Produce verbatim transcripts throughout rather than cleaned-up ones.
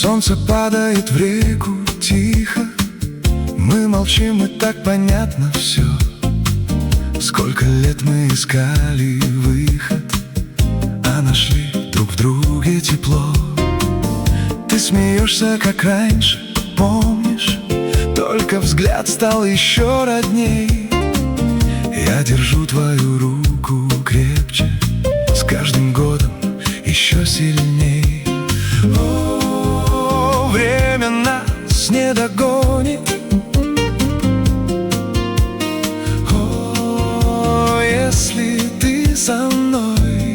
Солнце падает в реку тихо, мы молчим, и так понятно все. Сколько лет мы искали выход, а нашли друг в друге тепло. Ты смеешься, как раньше, помнишь? Только взгляд стал еще родней. Я держу твою руку крепче, с каждым годом еще сильней. О, время нас не догонит. О, если ты со мной,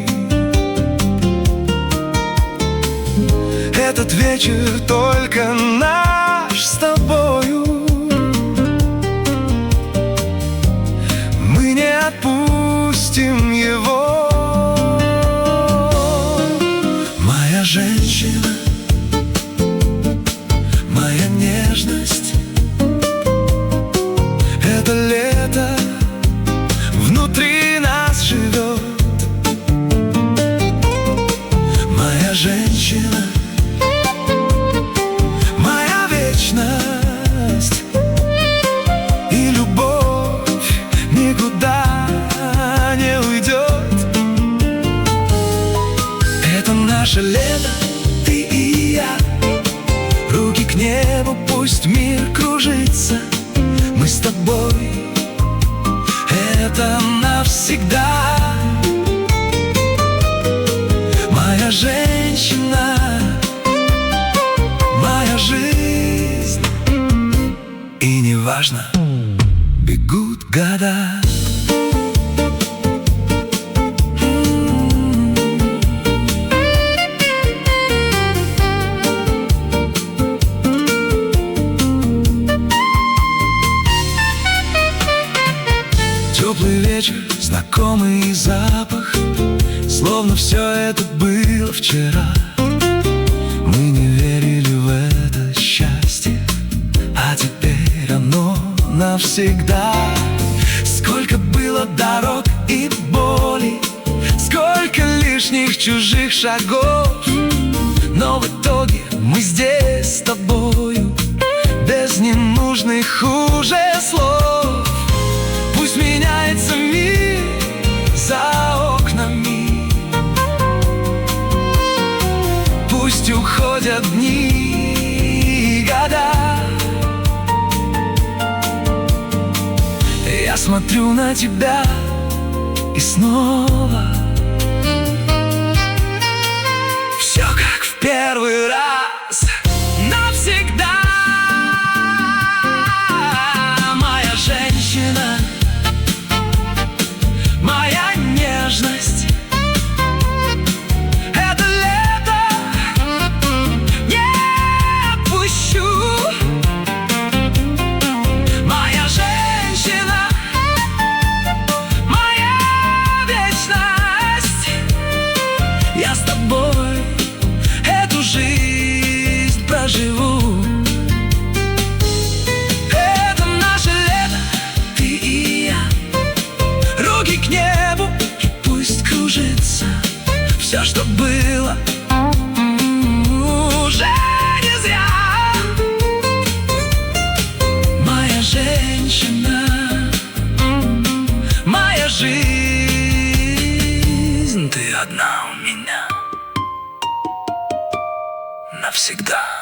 этот вечер только наш с тобою. Мы не отпустим его. Моя женщина, моя нежность, это лето внутри нас живет. Моя женщина, моя вечность, и любовь никуда не уйдет. Это наше лето, ты и я. Руки к небу, пусть мир кружится. Мы с тобой, это навсегда. Моя женщина, моя жизнь. И неважно, бегут года. Теплый вечер, знакомый запах, словно все это было вчера. Мы не верили в это счастье, а теперь оно навсегда. Сколько было дорог и боли, сколько лишних чужих шагов, но в итоге мы здесь с тобою, без ненужных уже слов. Пусть меняется мир за окнами, пусть уходят дни и года. Я смотрю на тебя и снова все как в первый раз. Навсегда. Моя женщина, моя нежность, это лето не отпущу. Моя женщина, моя вечность, я с тобой эту жизнь проживу. Это наше лето, ты и я. Руки к небу, пусть кружится. Все, что было, уже не зря. Моя женщина, моя жизнь, ты одна у меня навсегда.